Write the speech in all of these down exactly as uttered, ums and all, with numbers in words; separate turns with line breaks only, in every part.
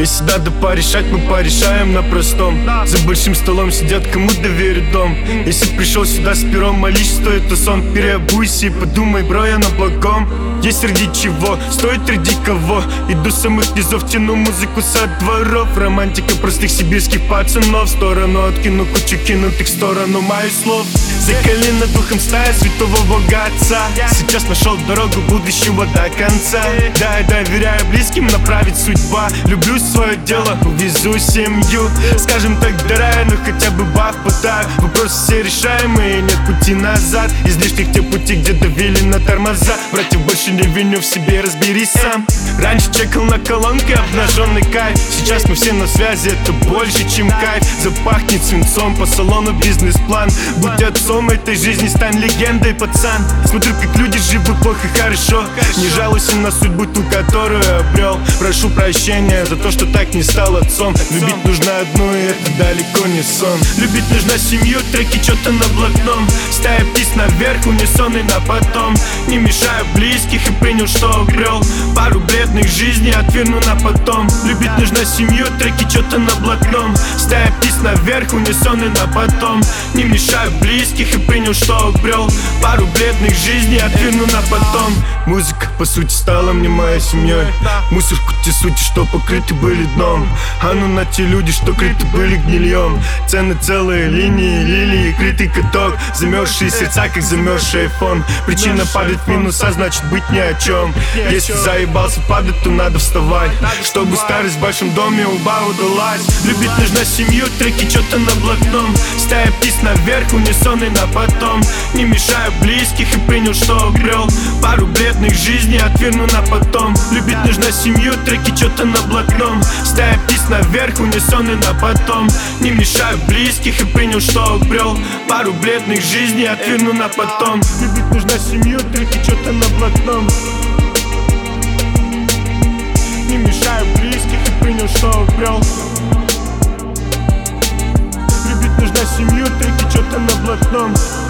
Если надо порешать, мы порешаем на простом. За большим столом сидят, кому доверить дом. Если пришел сюда с пером, молись, что это сон. Переобуйся и подумай, бро, я на благом. Есть ради чего, стоит ради кого. Иду с самых низов, тяну музыку со дворов. Романтика простых сибирских пацанов. В сторону откину кучу кинутых в сторону моих слов. Закали над духом стая святого Бога Отца. Сейчас нашел дорогу будущего до конца. Да, я доверяю близким, направить судьба. Люблю свое дело, увезу семью. Скажем так, до рая, но хотя бы баф пытаю. Вопросы все решаемые, нет пути назад. Из лишних те пути, где давили на тормоза. Братьев больше не виню, в себе разберись сам. Раньше чекал на колонке обнаженный кайф. Сейчас мы все на связи, это больше, чем кайф. Запахнет свинцом, по салону бизнес-план. Будь отцом этой жизни, стань легендой, пацан. Смотрю, как люди живут плохо, хорошо. Не жалуйся на судьбу, ту, которую обрел. Прошу прощения за то, что так не стал отцом. Любить нужно одну, и это далеко не сон. Любить нужно семью, треки, что-то на блатном. Стая птиц наверх, унесенный на потом. Не мешаю близких и принял, что обрел. Пару бледных жизней отверну на потом. Любить нужно семью, треки, что-то на блатном. Стая птиц наверх, унесенный на потом. Не мешаю близких и принял, что обрел. Пару бледных жизней отверну на потом. Музыка, по сути, стала мне моей семьей. Мусор в куте сути, что покрыты были дном. А ну на те люди, что крыты были гнильем. Цены целые линии, лилии, крытый каток. Замерзшие сердца, как замерзший айфон. Причина падать в минус, а значит быть ни о чем. Если заебался падать, то надо вставать, чтобы старость в большом доме уба удалась. Любить нужно семью, треки, что-то на блатном. Стая птиц наверх, унесенный на потом. Не мешаю близких и принял, что обрел. Пару бледных жизней отверну на потом. Любить нужно семью, треки, что-то на блатном. Стая птиц наверх, унесенный на потом. Не мешаю близких и принял, что обрел. Пару бледных жизней отверну на потом. Любить нужно семью, треки, что-то на блатном. Не мешаю близких и принял, что обрел. Любить нужно семью, треки, что-то на блатном.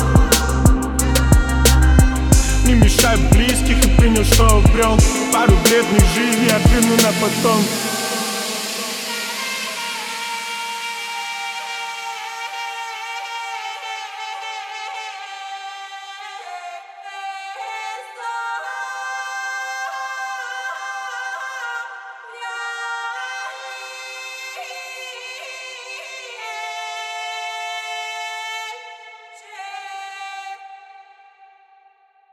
Не мешай близких и принял, что обрел. Пару бледных жизней отверну на потом.